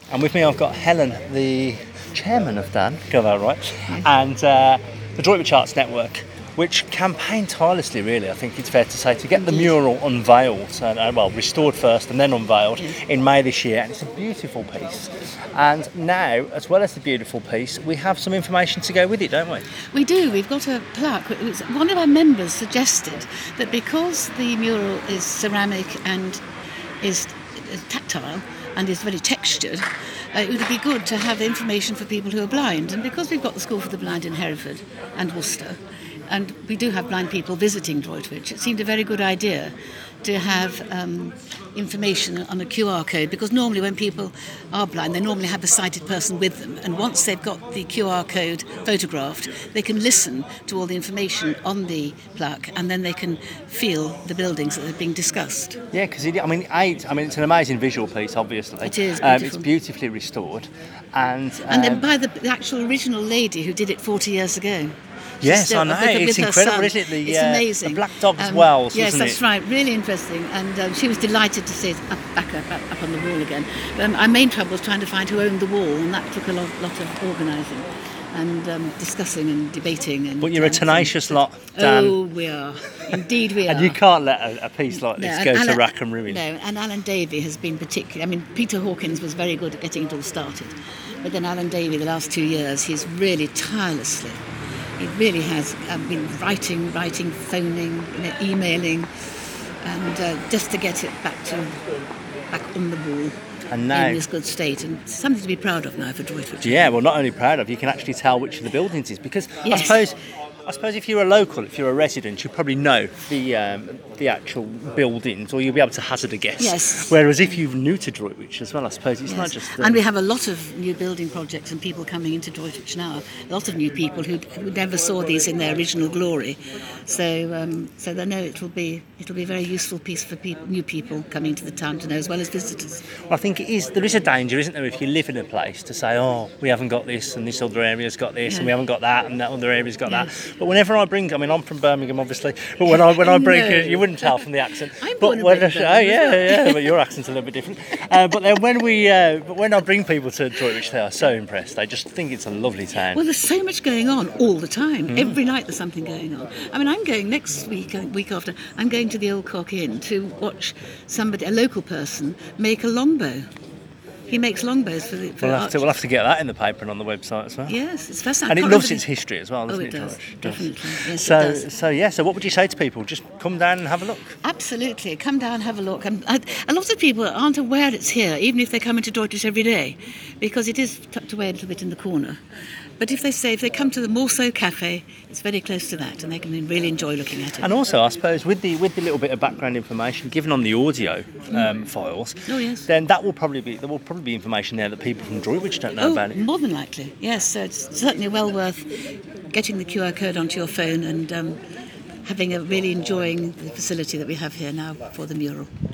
And with me I've got Helen, the chairman of Dan, got that right, and the Droitwich Arts Network, which campaigned tirelessly, really, I think it's fair to say, to get the mural unveiled, restored first and then unveiled in May this year. And it's a beautiful piece. And now, as well as the beautiful piece, we have some information to go with it, don't we? We do. We've got a plaque. One of our members suggested that because the mural is ceramic and is tactile and is very textured, it would be good to have information for people who are blind. And because we've got the School for the Blind in Hereford and Worcester, and we do have blind people visiting Droitwich, it seemed a very good idea to have information on a QR code, because normally when people are blind, they normally have a sighted person with them, and once they've got the QR code photographed, they can listen to all the information on the plaque, and then they can feel the buildings that are being discussed. Yeah, because it's an amazing visual piece, obviously. It is beautiful. It's beautifully restored, and then by the actual original lady who did it 40 years ago. Yes, I know. It's incredible, isn't it? It's amazing. The Black Dog's Wells, yes, wasn't it? Yes, that's right. Really interesting. And she was delighted to see it up on the wall again. But our main trouble was trying to find who owned the wall, and that took a lot of organising and discussing and debating. But you're a tenacious lot, Dan. Oh, we are. Indeed we are. And you can't let a piece like this go to rack and ruin. No, and Alan Davey has been Peter Hawkins was very good at getting it all started. But then Alan Davey, the last 2 years, he's really tirelessly, he really has been writing, phoning, emailing, and just to get it back on the wall and now, in this good state. And something to be proud of now for Droitwich. Yeah, well, not only proud of, you can actually tell which of the buildings is, because yes. I suppose if you're a local, if you're a resident, you probably know the actual buildings, or you'll be able to hazard a guess. Yes. Whereas if you're new to Droitwich as well, I suppose it's yes. not just... And we have a lot of new building projects and people coming into Droitwich now. A lot of new people who never saw these in their original glory. So they know it'll be a very useful piece for new people coming to the town to know, as well as visitors. Well, I think there is a danger, isn't there, if you live in a place, to say, oh, we haven't got this and this other area's got this and we haven't got that and that other area's got that. But whenever I bring, I'm from Birmingham, obviously, but when I bring, you wouldn't tell from the accent. I'm born in Birmingham. Oh yeah, but your accent's a little bit different. But then when I bring people to Droitwich, they are so impressed. They just think it's a lovely town. Well, there's so much going on all the time. Every night there's something going on. I'm going next week after, I'm going to the Old Cock Inn to watch a local person, make a longbow. He makes longbows for we'll have to get that in the paper and on the website as well. Yes, it's fascinating. And it loves its history as well, doesn't it? Does, definitely. Yes, so what would you say to people? Just come down and have a look. Absolutely, come down and have a look. A lot of people aren't aware it's here, even if they come into Droitwich every day, because it is tucked away a little bit in the corner. But if they come to the Morceau Cafe, it's very close to that, and they can really enjoy looking at it. And also, I suppose, with the little bit of background information given on the audio files, then there will probably be information there that people from Droitwich don't know about it. More than likely, yes. So it's certainly well worth getting the QR code onto your phone and really enjoying the facility that we have here now for the mural.